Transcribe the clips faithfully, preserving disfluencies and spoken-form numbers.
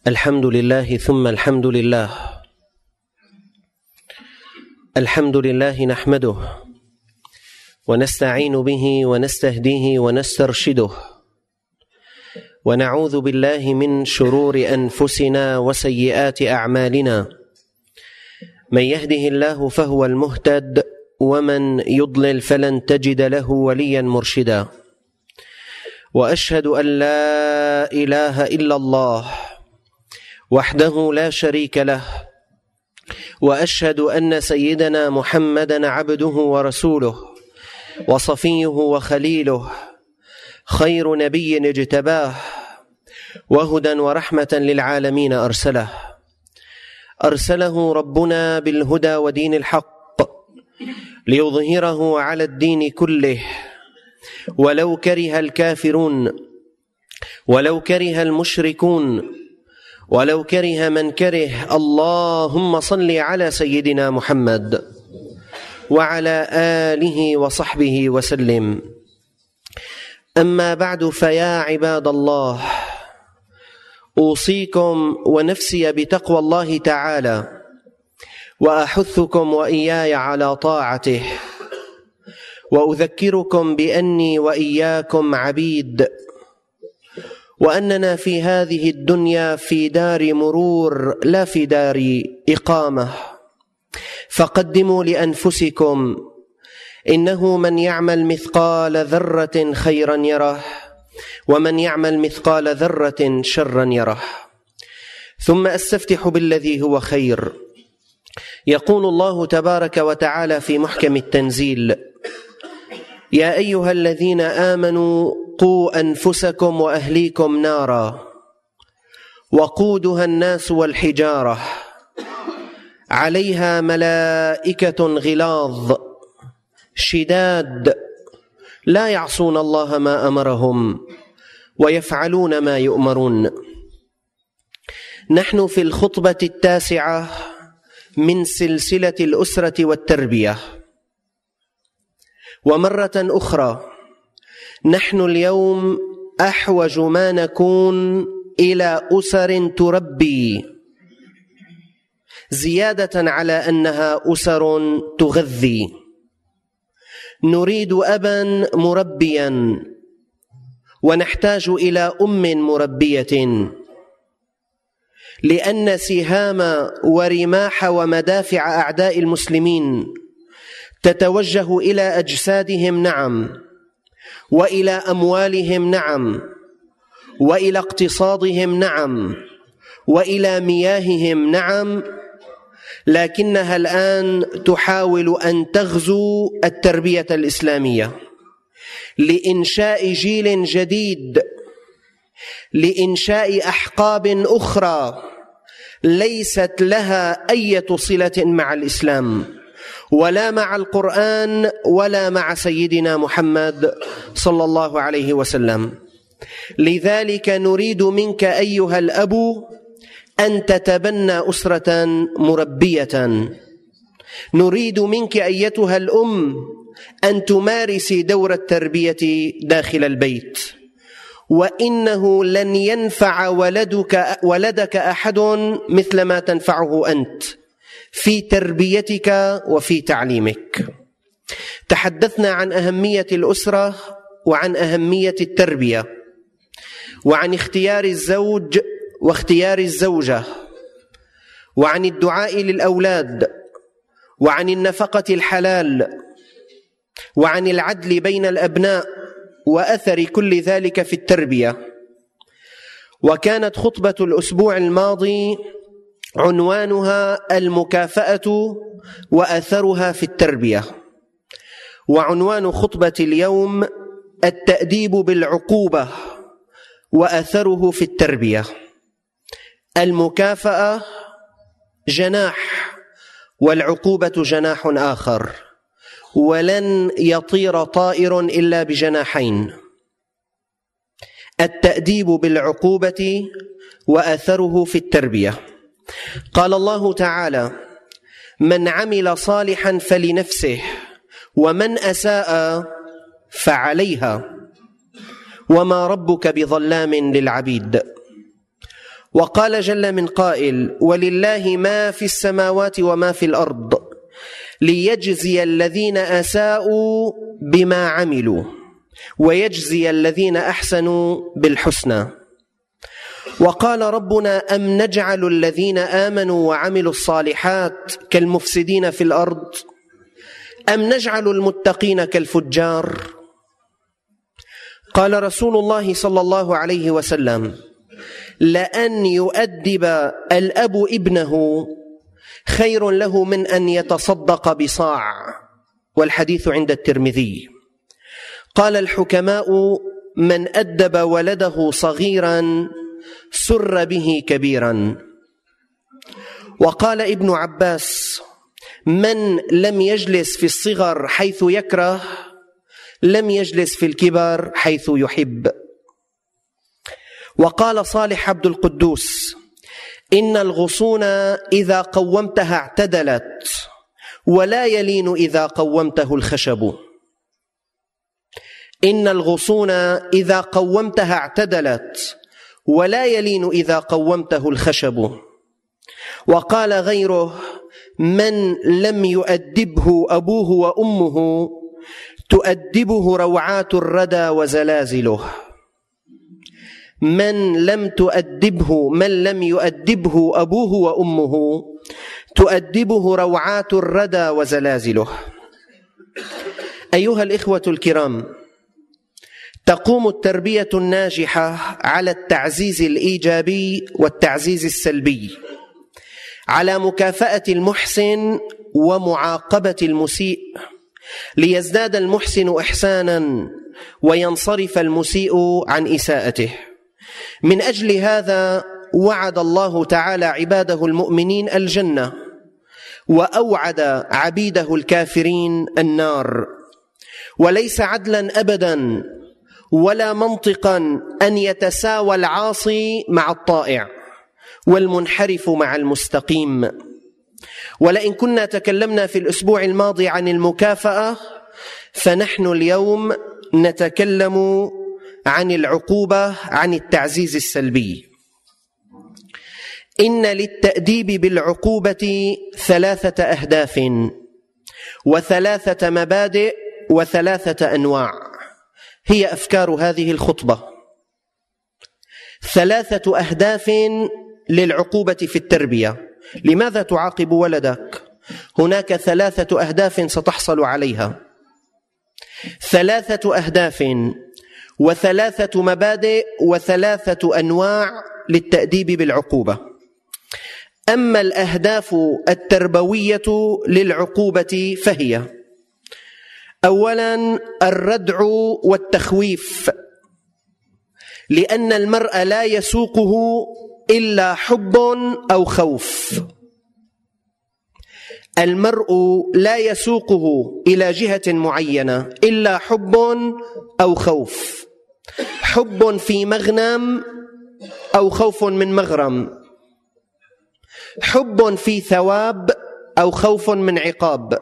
الحمد لله ثم الحمد لله الحمد لله نحمده ونستعين به ونستهديه ونسترشده ونعوذ بالله من شرور أنفسنا وسيئات أعمالنا. من يهده الله فهو المهتد ومن يضلل فلن تجد له وليا مرشدا. وأشهد أن لا إله إلا الله وحده لا شريك له، وأشهد أن سيدنا محمدًا عبده ورسوله وصفيه وخليله، خير نبي اجتباه وهدى ورحمة للعالمين أرسله. أرسله ربنا بالهدى ودين الحق ليظهره على الدين كله ولو كره الكافرون ولو كره المشركون ولو كره من كره. اللهم صل على سيدنا محمد وعلى آله وصحبه وسلم. أما بعد، فيا عباد الله، أوصيكم ونفسي بتقوى الله تعالى، وأحثكم وإياي على طاعته، وأذكركم بأني وإياكم عبيد، وأننا في هذه الدنيا في دار مرور لا في دار إقامة. فقدموا لأنفسكم، إنه من يعمل مثقال ذرة خيرا يره، ومن يعمل مثقال ذرة شرا يره. ثم أستفتح بالذي هو خير. يقول الله تبارك وتعالى في محكم التنزيل: يا أيها الذين آمنوا قوا أنفسكم وأهليكم نارا وقودها الناس والحجارة عليها ملائكة غلاظ شداد لا يعصون الله ما أمرهم ويفعلون ما يؤمرون. نحن في الخطبة التاسعة من سلسلة الأسرة والتربية، ومرة أخرى نحن اليوم أحوج ما نكون إلى أسر تربي، زيادة على أنها أسر تغذي. نريد أبا مربيا، ونحتاج إلى أم مربية، لأن سهام ورماح ومدافع أعداء المسلمين تتوجه إلى أجسادهم، نعم، وإلى أموالهم، نعم، وإلى اقتصادهم، نعم، وإلى مياههم، نعم، لكنها الآن تحاول أن تغزو التربية الإسلامية لإنشاء جيل جديد، لإنشاء أحقاب أخرى ليست لها أي صلة مع الإسلام ولا مع القرآن ولا مع سيدنا محمد صلى الله عليه وسلم. لذلك نريد منك أيها الأب أن تتبنى أسرة مربية. نريد منك أيتها الأم أن تمارسي دور التربية داخل البيت، وإنه لن ينفع ولدك ولدك أحد مثل ما تنفعه أنت في تربيتك وفي تعليمك. تحدثنا عن أهمية الأسرة وعن أهمية التربية، وعن اختيار الزوج واختيار الزوجة، وعن الدعاء للأولاد، وعن النفقة الحلال، وعن العدل بين الأبناء، وأثر كل ذلك في التربية. وكانت خطبة الأسبوع الماضي عنوانها المكافأة وأثرها في التربية، وعنوان خطبة اليوم التأديب بالعقوبة وأثره في التربية. المكافأة جناح والعقوبة جناح آخر، ولن يطير طائر إلا بجناحين. التأديب بالعقوبة وأثره في التربية. قال الله تعالى: من عمل صالحا فلنفسه ومن أساء فعليها وما ربك بظلام للعبيد. وقال جل من قائل: ولله ما في السماوات وما في الأرض ليجزي الذين أساءوا بما عملوا ويجزي الذين أحسنوا بالحسنى. وقال ربنا: أم نجعل الذين آمنوا وعملوا الصالحات كالمفسدين في الأرض أم نجعل المتقين كالفجار. قال رسول الله صلى الله عليه وسلم: لأن يؤدب الأب ابنه خير له من أن يتصدق بصاع، والحديث عند الترمذي. قال الحكماء: من أدب ولده صغيرا سر به كبيرا. وقال ابن عباس: من لم يجلس في الصغر حيث يكره لم يجلس في الكبر حيث يحب. وقال صالح عبد القدوس: إن الغصون إذا قومتها اعتدلت ولا يلين إذا قومته الخشب. إن الغصون إذا قومتها اعتدلت ولا يلين إذا قومته الخشب. وقال غيره: من لم يؤدبه أبوه وأمه تؤدبه روعات الردى وزلازله. من لم تؤدبه من لم يؤدبه أبوه وأمه تؤدبه روعات الردى وزلازله. أيها الإخوة الكرام، تقوم التربية الناجحة على التعزيز الإيجابي والتعزيز السلبي، على مكافأة المحسن ومعاقبة المسيء، ليزداد المحسن إحسانا وينصرف المسيء عن إساءته. من أجل هذا وعد الله تعالى عباده المؤمنين الجنة، وأوعد عبيده الكافرين النار. وليس عدلا أبدا ولا منطقا أن يتساوى العاصي مع الطائع والمنحرف مع المستقيم. ولئن كنا تكلمنا في الأسبوع الماضي عن المكافأة، فنحن اليوم نتكلم عن العقوبة، عن التعزيز السلبي. إن للتأديب بالعقوبة ثلاثة أهداف وثلاثة مبادئ وثلاثة أنواع، هي أفكار هذه الخطبة. ثلاثة أهداف للعقوبة في التربية. لماذا تعاقب ولدك؟ هناك ثلاثة أهداف ستحصل عليها، ثلاثة أهداف وثلاثة مبادئ وثلاثة أنواع للتأديب بالعقوبة. أما الأهداف التربوية للعقوبة فهي: أولا الردع والتخويف، لأن المرء لا يسوقه إلا حب أو خوف. المرء لا يسوقه إلى جهة معينة إلا حب أو خوف، حب في مغنم أو خوف من مغرم، حب في ثواب أو خوف من عقاب،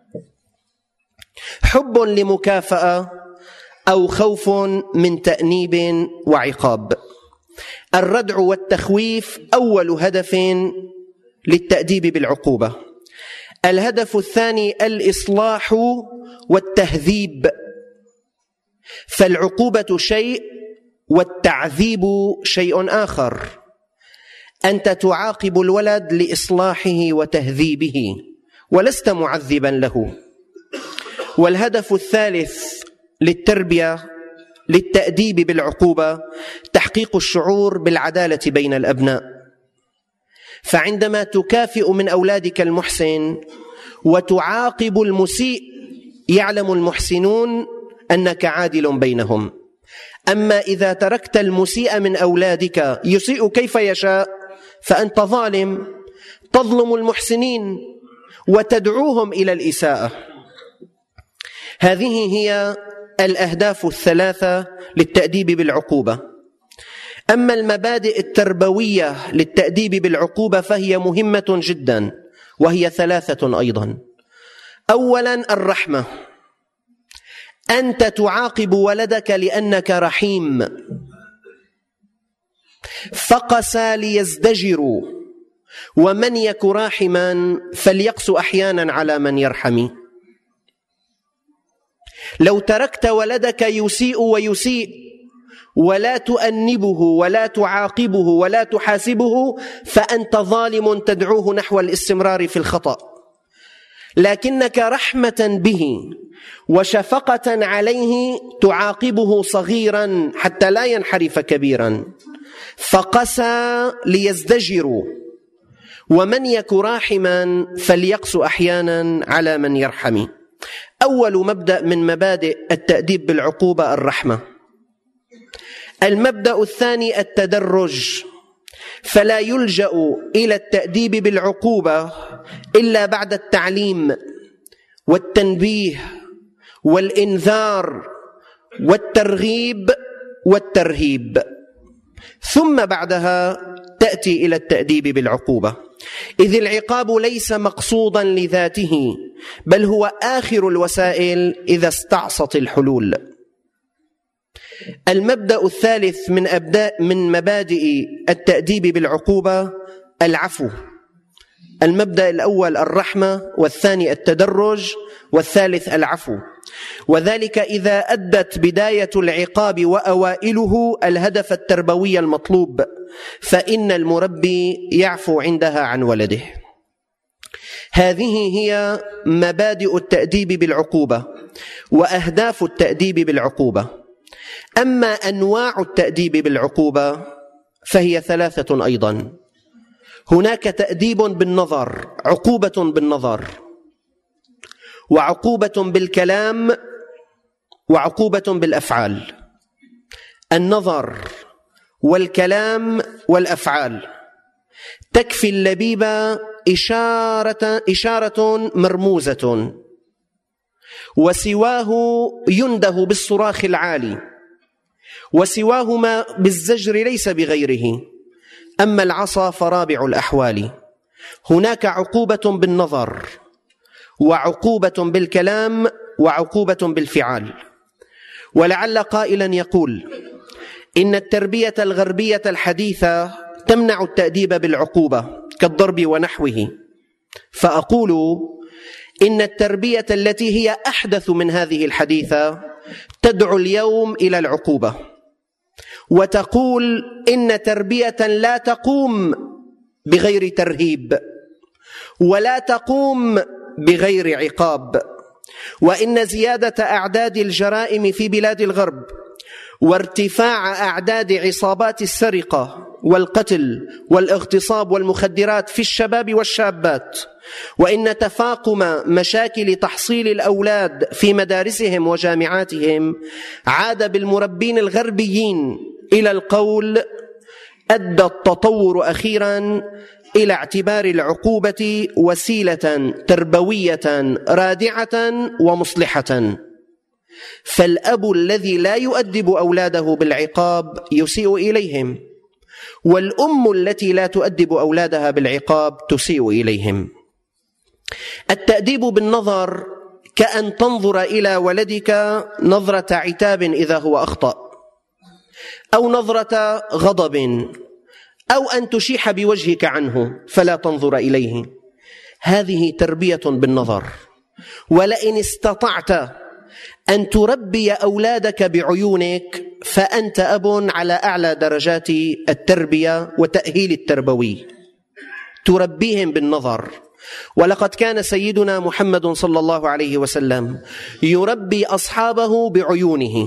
حب لمكافأة أو خوف من تأنيب وعقاب. الردع والتخويف أول هدف للتأديب بالعقوبة. الهدف الثاني الإصلاح والتهذيب، فالعقوبة شيء والتعذيب شيء آخر. أنت تعاقب الولد لإصلاحه وتهذيبه ولست معذبا له. والهدف الثالث للتربية للتأديب بالعقوبة تحقيق الشعور بالعدالة بين الأبناء. فعندما تكافئ من أولادك المحسن وتعاقب المسيء يعلم المحسنون أنك عادل بينهم. أما إذا تركت المسيء من أولادك يسيء كيف يشاء فأنت ظالم، تظلم المحسنين وتدعوهم إلى الإساءة. هذه هي الأهداف الثلاثة للتأديب بالعقوبة. أما المبادئ التربوية للتأديب بالعقوبة فهي مهمة جدا، وهي ثلاثة أيضا. أولا الرحمة، أنت تعاقب ولدك لأنك رحيم، فقسا ليزدجروا ومن يك راحما فليقس أحيانا على من يرحم. لو تركت ولدك يسيء ويسيء ولا تؤنبه ولا تعاقبه ولا تحاسبه فأنت ظالم تدعوه نحو الاستمرار في الخطأ، لكنك رحمة به وشفقة عليه تعاقبه صغيرا حتى لا ينحرف كبيرا. فقسى ليزدجروا ومن يك راحما فليقس أحيانا على من يرحم. أول مبدأ من مبادئ التأديب بالعقوبة الرحمة. المبدأ الثاني التدرج، فلا يلجأ إلى التأديب بالعقوبة إلا بعد التعليم والتنبيه والإنذار والترغيب والترهيب، ثم بعدها تأتي إلى التأديب بالعقوبة، إذ العقاب ليس مقصودا لذاته بل هو آخر الوسائل إذا استعصت الحلول. المبدأ الثالث من أبداء من مبادئ التأديب بالعقوبة العفو. المبدأ الأول الرحمة، والثاني التدرج، والثالث العفو، وذلك إذا أدت بداية العقاب وأوائله الهدف التربوي المطلوب، فإن المربي يعفو عندها عن ولده. هذه هي مبادئ التأديب بالعقوبة وأهداف التأديب بالعقوبة. أما أنواع التأديب بالعقوبة فهي ثلاثة أيضا. هناك تأديب بالنظر، عقوبة بالنظر، وعقوبة بالكلام، وعقوبة بالأفعال. النظر والكلام والأفعال تكفي اللبيب إشارة, إشارة مرموزة، وسواه ينده بالصراخ العالي، وسواهما بالزجر ليس بغيره. أما العصا فرابع الأحوال. هناك عقوبة بالنظر، وعقوبة بالكلام، وعقوبة بالفعال. ولعل قائلا يقول إن التربية الغربية الحديثة تمنع التأديب بالعقوبة كالضرب ونحوه، فأقول إن التربية التي هي أحدث من هذه الحديثة تدعو اليوم إلى العقوبة، وتقول إن تربية لا تقوم بغير ترهيب ولا تقوم بغير عقاب، وإن زيادة أعداد الجرائم في بلاد الغرب وارتفاع أعداد عصابات السرقة والقتل والاغتصاب والمخدرات في الشباب والشابات، وإن تفاقم مشاكل تحصيل الأولاد في مدارسهم وجامعاتهم عاد بالمربين الغربيين إلى القول أدى التطور أخيرا إلى اعتبار العقوبة وسيلة تربوية رادعة ومصلحة. فالأب الذي لا يؤدب أولاده بالعقاب يسيء إليهم، والأم التي لا تؤدب أولادها بالعقاب تسيء إليهم. التأديب بالنظر كأن تنظر إلى ولدك نظرة عتاب إذا هو أخطأ، أو نظرة غضب، أو أن تشيح بوجهك عنه فلا تنظر إليه. هذه تربية بالنظر. ولئن استطعت أن تربي أولادك بعيونك فأنت أب على أعلى درجات التربية وتأهيل التربوي، تربيهم بالنظر. ولقد كان سيدنا محمد صلى الله عليه وسلم يربي أصحابه بعيونه.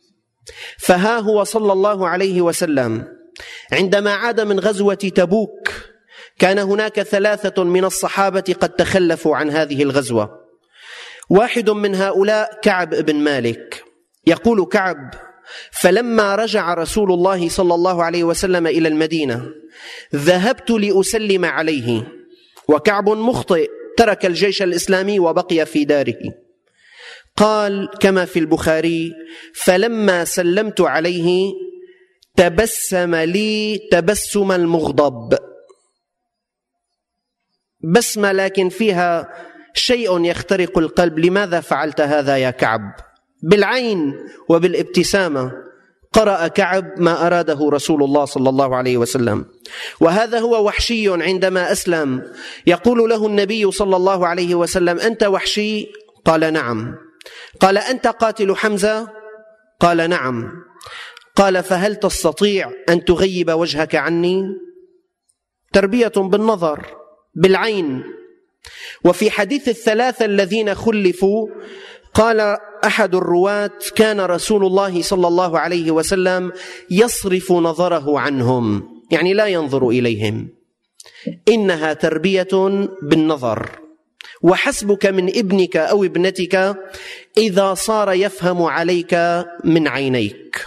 فها هو صلى الله عليه وسلم عندما عاد من غزوة تبوك كان هناك ثلاثة من الصحابة قد تخلفوا عن هذه الغزوة. واحد من هؤلاء كعب بن مالك. يقول كعب: فلما رجع رسول الله صلى الله عليه وسلم إلى المدينة ذهبت لأسلم عليه، وكعب مخطئ ترك الجيش الإسلامي وبقي في داره. قال كما في البخاري: فلما سلمت عليه تبسم لي تبسم المغضب. بسمة لكن فيها شيء يخترق القلب. لماذا فعلت هذا يا كعب؟ بالعين وبالابتسامة قرأ كعب ما أراده رسول الله صلى الله عليه وسلم. وهذا هو وحشي عندما أسلم، يقول له النبي صلى الله عليه وسلم: أنت وحشي؟ قال: نعم. قال: أنت قاتل حمزة؟ قال: نعم. قال: فهل تستطيع أن تغيب وجهك عني؟ تربية بالنظر بالعين. وفي حديث الثلاثة الذين خلفوا قال أحد الرواة: كان رسول الله صلى الله عليه وسلم يصرف نظره عنهم، يعني لا ينظر إليهم. إنها تربية بالنظر. وحسبك من ابنك أو ابنتك إذا صار يفهم عليك من عينيك.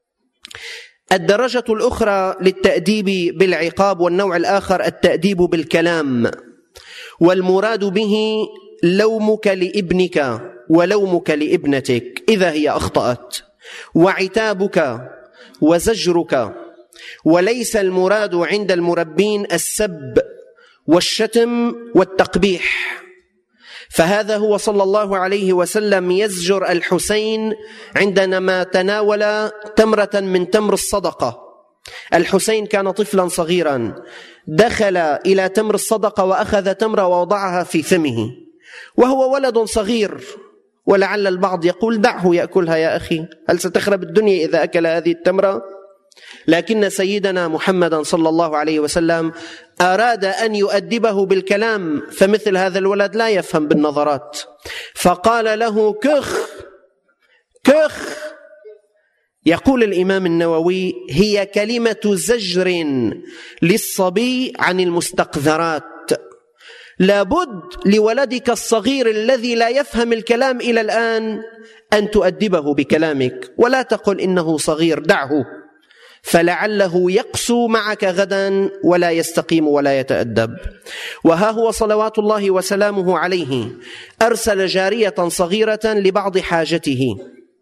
الدرجة الأخرى للتأديب بالعقاب، والنوع الآخر التأديب بالكلام، والمراد به لومك لابنك ولومك لابنتك إذا هي أخطأت، وعتابك وزجرك. وليس المراد عند المربين السب والشتم والتقبيح، فهذا هو صلى الله عليه وسلم يزجر الحسين عندما تناول تمرة من تمر الصدقة. الحسين كان طفلا صغيرا، دخل إلى تمر الصدقة وأخذ تمرة ووضعها في فمه وهو ولد صغير، ولعل البعض يقول: دعه يأكلها يا أخي، هل ستخرب الدنيا إذا أكل هذه التمرة؟ لكن سيدنا محمدا صلى الله عليه وسلم أراد أن يؤدبه بالكلام، فمثل هذا الولد لا يفهم بالنظرات، فقال له: كخ كخ. يقول الإمام النووي: هي كلمة زجر للصبي عن المستقذرات. لابد لولدك الصغير الذي لا يفهم الكلام إلى الآن أن تؤدبه بكلامك، ولا تقل إنه صغير، دعه، فلعله يقسو معك غدا ولا يستقيم ولا يتأدب. وها هو صلوات الله وسلامه عليه أرسل جارية صغيرة لبعض حاجته،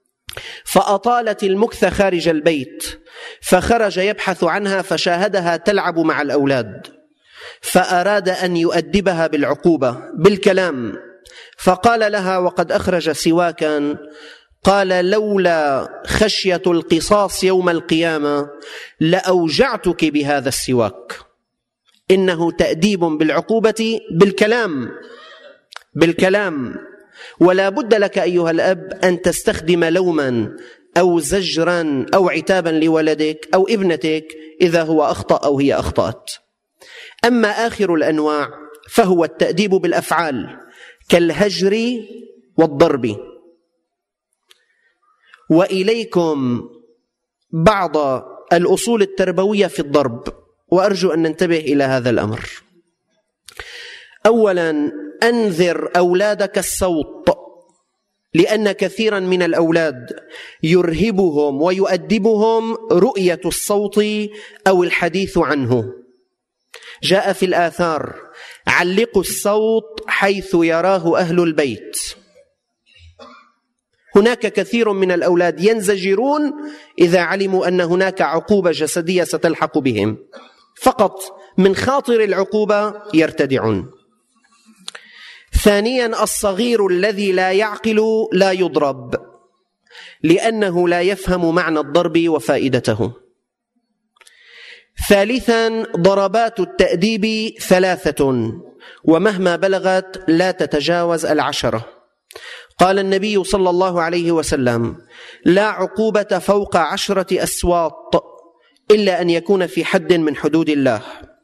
فأطالت المكث خارج البيت، فخرج يبحث عنها فشاهدها تلعب مع الأولاد، فأراد أن يؤدبها بالعقوبة بالكلام، فقال لها وقد أخرج سواكا: قال: لولا خشية القصاص يوم القيامة لأوجعتك بهذا السواك. إنه تأديب بالعقوبة بالكلام بالكلام. ولا بد لك أيها الأب أن تستخدم لوما أو زجرا أو عتابا لولدك أو ابنتك إذا هو أخطأ أو هي أخطأت. أما آخر الأنواع فهو التأديب بالأفعال كالهجر والضرب. وإليكم بعض الأصول التربوية في الضرب، وأرجو أن ننتبه إلى هذا الأمر. أولا، أنذر أولادك الصوت، لأن كثيرا من الأولاد يرهبهم ويؤدبهم رؤية الصوت أو الحديث عنه. جاء في الآثار: علقوا الصوت حيث يراه أهل البيت. هناك كثير من الأولاد ينزجرون إذا علموا أن هناك عقوبة جسدية ستلحق بهم، فقط من خاطر العقوبة يرتدعون. ثانيا، الصغير الذي لا يعقل لا يضرب، لأنه لا يفهم معنى الضرب وفائدته. ثالثا، ضربات التأديب ثلاثة، ومهما بلغت لا تتجاوز العشرة. قال النبي صلى الله عليه وسلم: لا عقوبة فوق عشرة أسواط إلا أن يكون في حد من حدود الله.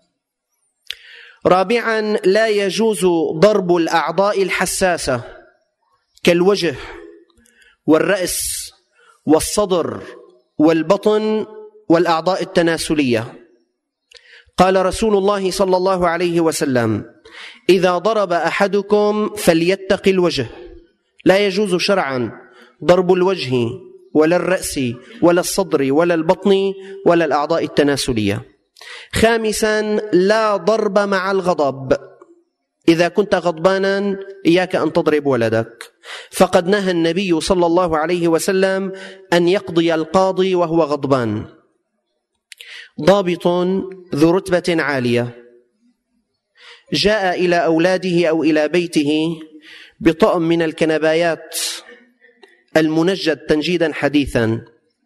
رابعا، لا يجوز ضرب الأعضاء الحساسة كالوجه والرأس والصدر والبطن والأعضاء التناسلية. قال رسول الله صلى الله عليه وسلم: إذا ضرب أحدكم فليتق الوجه. لا يجوز شرعا ضرب الوجه ولا الرأس ولا الصدر ولا البطن ولا الأعضاء التناسلية. خامسا، لا ضرب مع الغضب. إذا كنت غضبانا إياك أن تضرب ولدك، فقد نهى النبي صلى الله عليه وسلم أن يقضي القاضي وهو غضبان. ضابط ذو رتبة عالية جاء إلى أولاده أو إلى بيته بطقم من الكنبايات المنجد تنجيدا حديثا،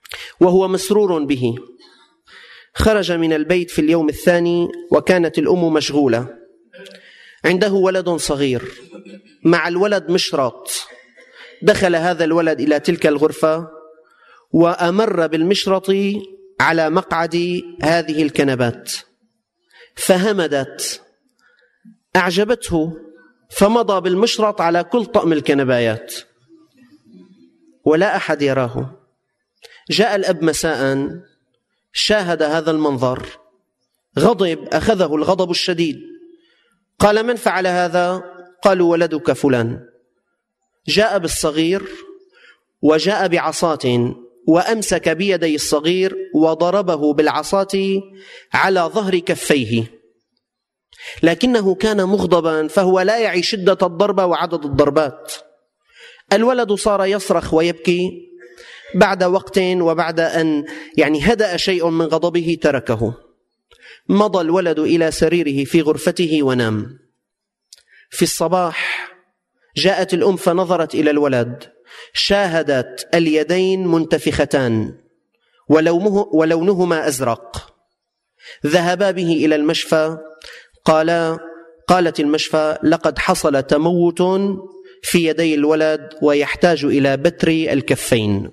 وهو مسرور به. خرج من البيت في اليوم الثاني وكانت الأم مشغولة، عنده ولد صغير، مع الولد مشرط. دخل هذا الولد إلى تلك الغرفة وأمر بالمشرط على مقعد هذه الكنبات، فهمدت، أعجبته، فمضى بالمشرط على كل طقم الكنبايات ولا أحد يراه. جاء الأب مساء، شاهد هذا المنظر، غضب، أخذه الغضب الشديد، قال: من فعل هذا؟ قالوا: ولدك فلان. جاء بالصغير وجاء بعصاة وأمسك بيدي الصغير وضربه بالعصاة على ظهر كفيه، لكنه كان مغضبا فهو لا يعي شدة الضربة وعدد الضربات. الولد صار يصرخ ويبكي. بعد وقت وبعد أن يعني هدأ شيء من غضبه تركه. مضى الولد إلى سريره في غرفته ونام. في الصباح جاءت الأم فنظرت إلى الولد، شاهدت اليدين منتفختان ولونهما أزرق. ذهبا به إلى المشفى. قال قالت المشفى: لقد حصل تموت في يدي الولد ويحتاج إلى بتر الكفين.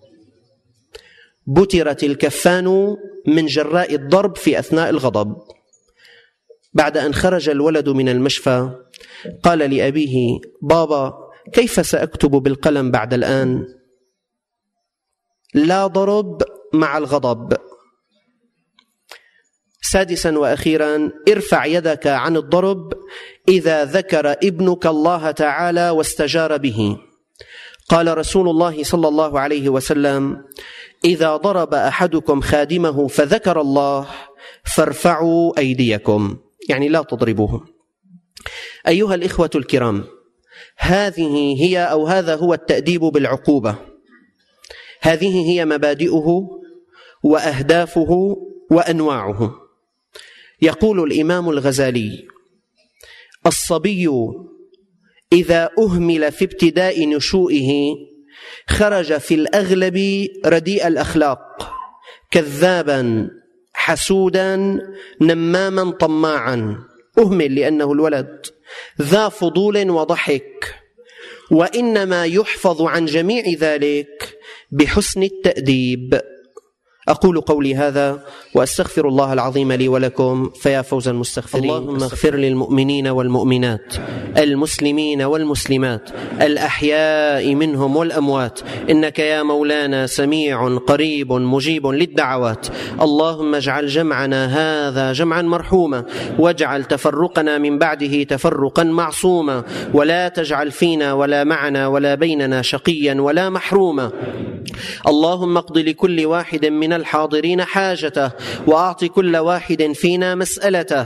بترت الكفان من جراء الضرب في أثناء الغضب. بعد أن خرج الولد من المشفى قال لأبيه: بابا، كيف سأكتب بالقلم بعد الآن؟ لا ضرب مع الغضب. سادسا وأخيرا، ارفع يدك عن الضرب إذا ذكر ابنك الله تعالى واستجار به. قال رسول الله صلى الله عليه وسلم: إذا ضرب أحدكم خادمه فذكر الله فارفعوا أيديكم، يعني لا تضربوه. أيها الإخوة الكرام، هذه هي أو هذا هو التأديب بالعقوبة. هذه هي مبادئه وأهدافه وأنواعه. يقول الإمام الغزالي: الصبي إذا أهمل في ابتداء نشوئه خرج في الأغلب رديء الأخلاق، كذابا حسودا نماما طماعا. أهمل لأنه الولد ذا فضول وضحك، وإنما يحفظ عن جميع ذلك بحسن التأديب. أقول قولي هذا وأستغفر الله العظيم لي ولكم، فيا فوز المستغفرين. اللهم اغفر للمؤمنين والمؤمنات، المسلمين والمسلمات، الأحياء منهم والأموات، إنك يا مولانا سميع قريب مجيب للدعوات. اللهم اجعل جمعنا هذا جمعا مرحوما، واجعل تفرقنا من بعده تفرقا معصوما، ولا تجعل فينا ولا معنا ولا بيننا شقيا ولا محروما. اللهم اقض لكل واحد من الحاضرين حاجته، وأعط كل واحد فينا مسألته.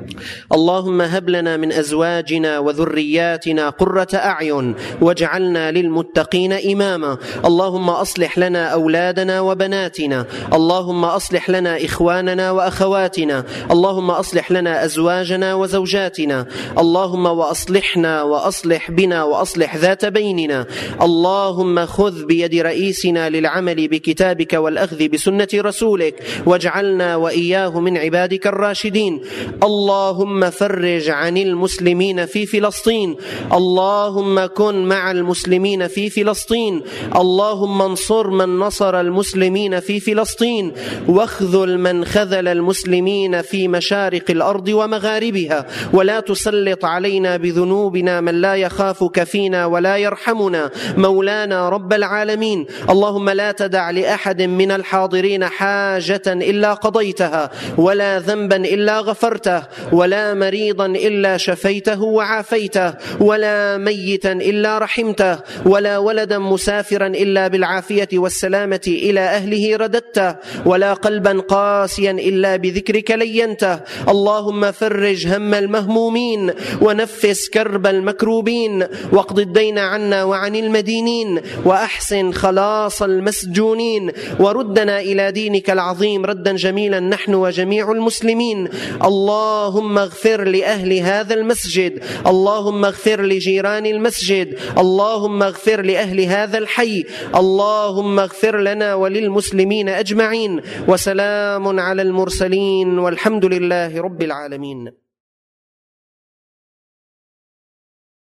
اللهم هب لنا من أزواجنا وذرياتنا قرة أعين، واجعلنا للمتقين إماما. اللهم أصلح لنا أولادنا وبناتنا، اللهم أصلح لنا إخواننا وأخواتنا، اللهم أصلح لنا أزواجنا وزوجاتنا، اللهم وأصلحنا وأصلح بنا وأصلح ذات بيننا. اللهم خذ بيد رئيسنا للعمل بكتابك والأخذ بسنة رسولك، واجعلنا وإياه من عبادك الراشدين. اللهم فرج عن المسلمين في فلسطين، اللهم كن مع المسلمين في فلسطين، اللهم انصر من نصر المسلمين في فلسطين، واخذل من خذل المسلمين في مشارق الأرض ومغاربها، ولا تسلط علينا بذنوبنا من لا يخافك فينا ولا يرحمنا. مولانا رب العالمين، اللهم لا تدع لأحد من الحاضرين حاجة إلا قضيتها، ولا ذنبا إلا غفرته، ولا مريضا إلا شفيته وعافيته، ولا ميتا إلا رحمته، ولا ولدا مسافرا إلا بالعافية والسلامة إلى أهله رددته، ولا قلبا قاسيا إلا بذكرك لينته. اللهم فرج هم المهمومين، ونفس كرب المكروبين، واقض الدين عنا وعن المدينين، وأحسن خلاص المسجونين، وردنا إلى دينك العظيم ردا جميلا نحن وجميع المسلمين. اللهم اللهم اغفر لأهل هذا المسجد، اللهم اغفر لجيران المسجد، اللهم اغفر لأهل هذا الحي، اللهم اغفر لنا وللمسلمين أجمعين. وسلام على المرسلين والحمد لله رب العالمين.